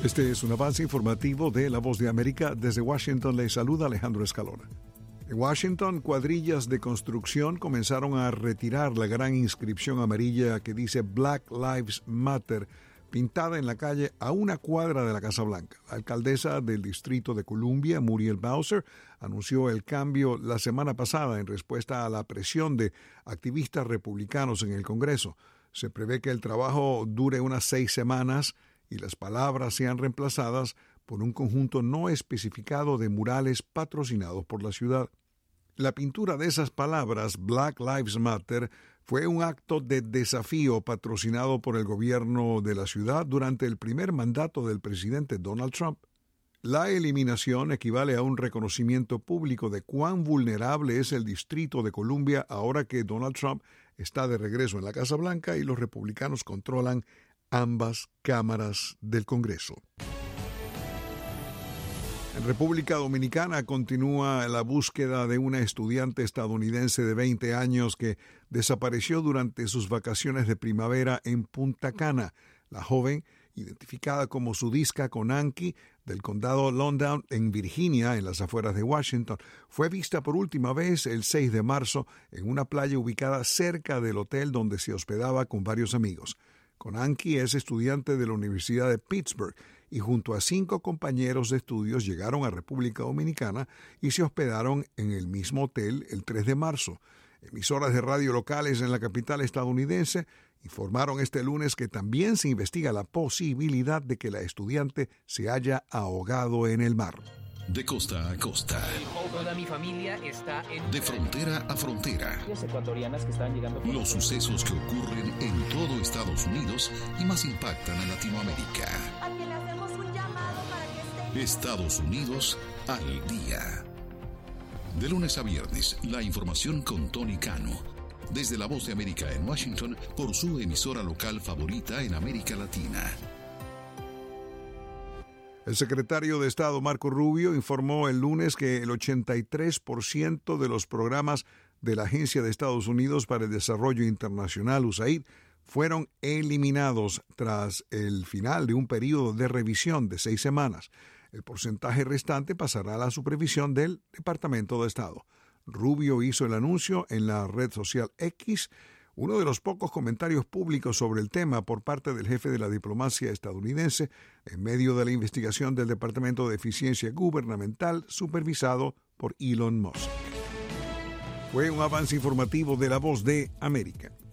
Este es un avance informativo de La Voz de América. Desde Washington le saluda Alejandro Escalona. En Washington, cuadrillas de construcción comenzaron a retirar la gran inscripción amarilla que dice Black Lives Matter, pintada en la calle a una cuadra de la Casa Blanca. La alcaldesa del Distrito de Columbia, Muriel Bowser, anunció el cambio la semana pasada en respuesta a la presión de activistas republicanos en el Congreso. Se prevé que el trabajo dure unas 6 semanas y las palabras sean reemplazadas por un conjunto no especificado de murales patrocinados por la ciudad. La pintura de esas palabras, Black Lives Matter, fue un acto de desafío patrocinado por el gobierno de la ciudad durante el primer mandato del presidente Donald Trump. La eliminación equivale a un reconocimiento público de cuán vulnerable es el Distrito de Columbia ahora que Donald Trump está de regreso en la Casa Blanca y los republicanos controlan ambas cámaras del Congreso. En República Dominicana continúa la búsqueda de una estudiante estadounidense de 20 años que desapareció durante sus vacaciones de primavera en Punta Cana. La joven, identificada como Sudisca Konanki, del condado Loudoun, en Virginia, en las afueras de Washington, fue vista por última vez el 6 de marzo en una playa ubicada cerca del hotel donde se hospedaba con varios amigos. Konanki es estudiante de la Universidad de Pittsburgh y junto a 5 compañeros de estudios llegaron a República Dominicana y se hospedaron en el mismo hotel el 3 de marzo. Emisoras de radio locales en la capital estadounidense informaron este lunes que también se investiga la posibilidad de que la estudiante se haya ahogado en el mar. De costa a costa. Toda mi familia está en... De frontera a frontera. Ecuatorianas que están llegando... Los sucesos que ocurren en todo Estados Unidos y más impactan a Latinoamérica. A quien le hacemos un llamado para que esté... Estados Unidos al día. De lunes a viernes, la información con Tony Cano. Desde La Voz de América en Washington, por su emisora local favorita en América Latina. El secretario de Estado Marco Rubio informó el lunes que el 83% de los programas de la Agencia de Estados Unidos para el Desarrollo Internacional, USAID, fueron eliminados tras el final de un periodo de revisión de 6 semanas. El porcentaje restante pasará a la supervisión del Departamento de Estado. Rubio hizo el anuncio en la red social X, uno de los pocos comentarios públicos sobre el tema por parte del jefe de la diplomacia estadounidense en medio de la investigación del Departamento de Eficiencia Gubernamental supervisado por Elon Musk. Fue un avance informativo de La Voz de América.